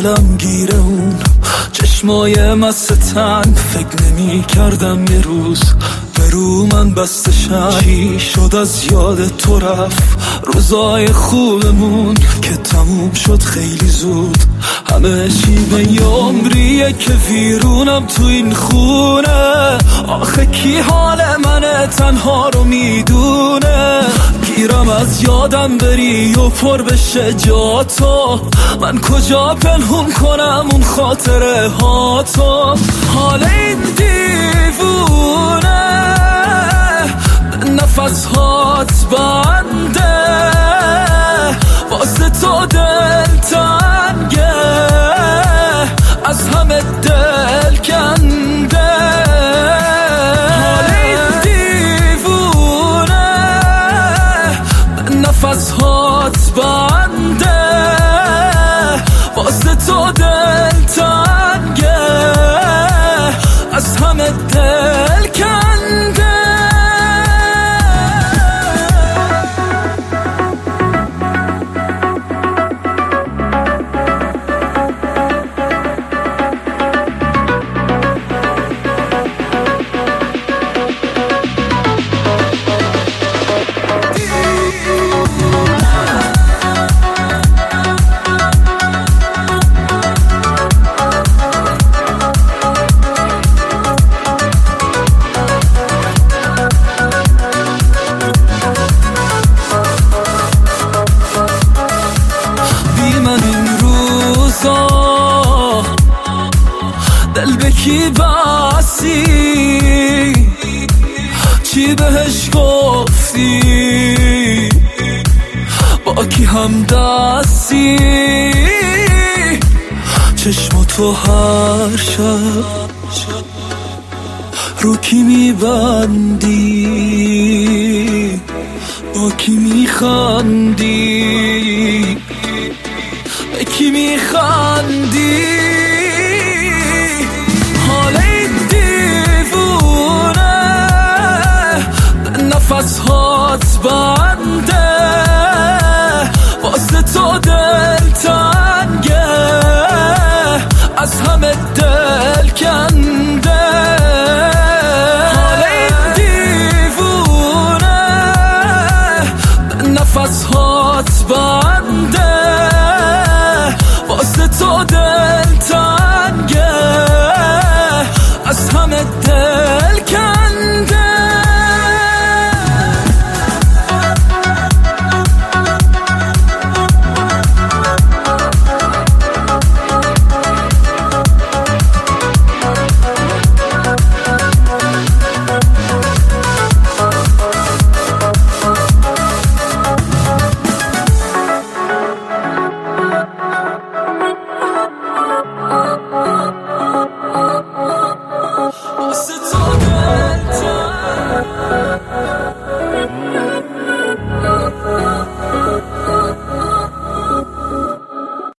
دلم گیره اون چشمای مستن، فکر نمی کردم یه روز برو من بستشن. چی شد از یاد تو رفت روزای خوبمون که تموم شد خیلی زود. همه چی به یه عمریه که ویرونم تو این خونه. آخه کی حال من تنها رو میدونه؟ گیرم از یادم بری و پر بشه جا تو، من کجا پنهون کنم اون خاطره ها تو. حال این دیوونه نفس هات بنده، واسه تو دل تنگه، از همه دل کنده. حال این دیوونه نفس هات بنده، واسه تو دل تنگه، از همه دل کنده. دل به کی بسی؟ چی بهش گفتی؟ با کی هم دستی؟ چشم تو هر شب رو کی میبندی؟ با کی میخندی؟ به کی میخندی؟